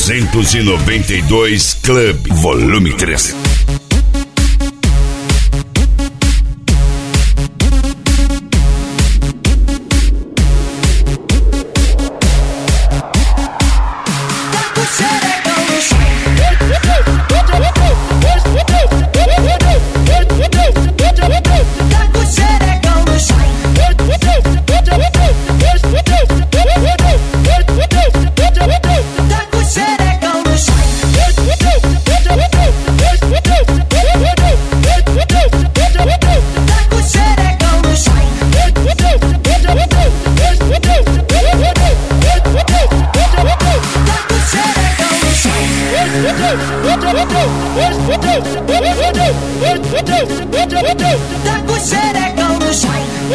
292 Club, volume 3. Tá com xerecão no chão.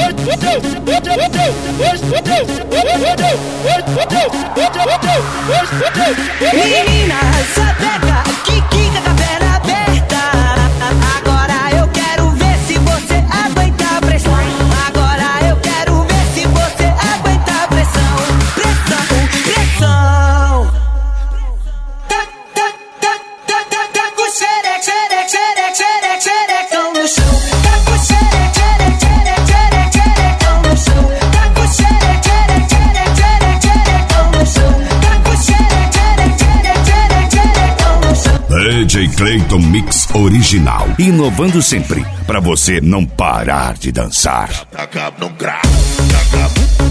Menina, sapeca, que quica com a perna aberta. Agora eu quero ver se você aguenta a pressão. Agora eu quero ver se você aguenta a pressão. Pressão. Tá com xerecão no chão. Tá com xerecão no chão. Tá com xerecão no chão. Tá com xerecão no chão. DJ Clayton Mix original, inovando sempre, pra você não parar de dançar. Taca no grau, taca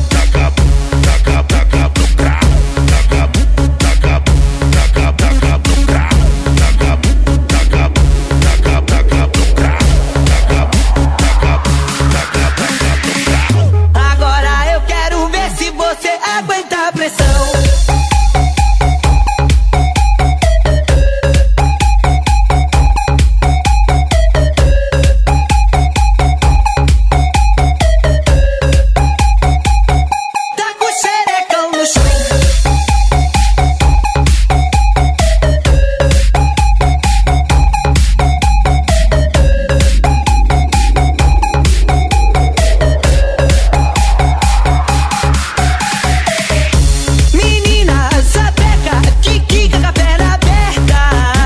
no grau, taca no grau. Agora eu quero ver se você aguenta a pressão. Tá com xerecão no chão. Menina, sapeca, que quica com a perna aberta.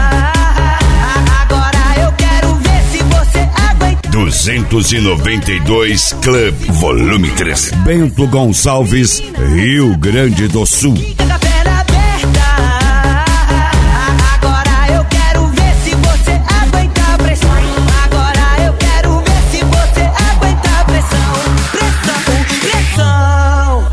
Agora eu quero ver se você aguenta. 292 Club, volume 3. Bento Gonçalves, Rio Grande do Sul. Quica com a perna aberta. Agora eu quero ver se você aguenta a pressão. Agora eu quero ver se você aguenta a pressão. Pressão.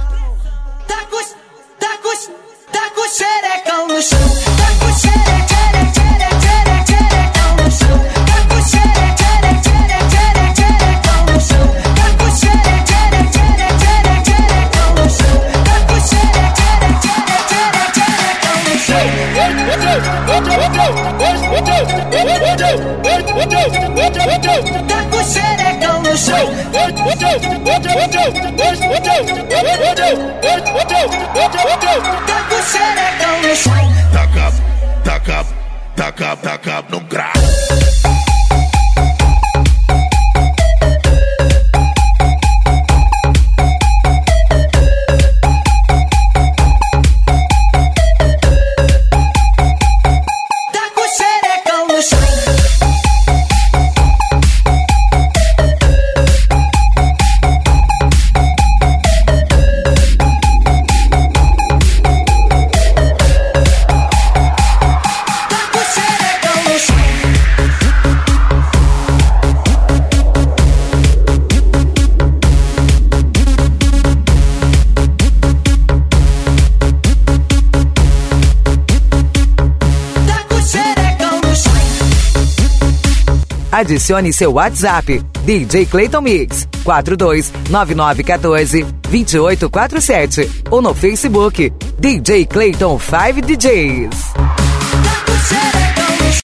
Tá com xerecão no chão. Tá com xerecão no chão. Tá com xerecão no chão. Tá com xerecão no chão. Tá com Tá com xerecão no chão. Tá com xerecão no chão. Taca no grau. Tá com xerecão no chão. Tá com xerecão no chão. Tá com xerecão no chão. Adicione seu WhatsApp, DJ Clayton Mix, 429914-2847. Ou no Facebook, DJ Clayton 5 DJs.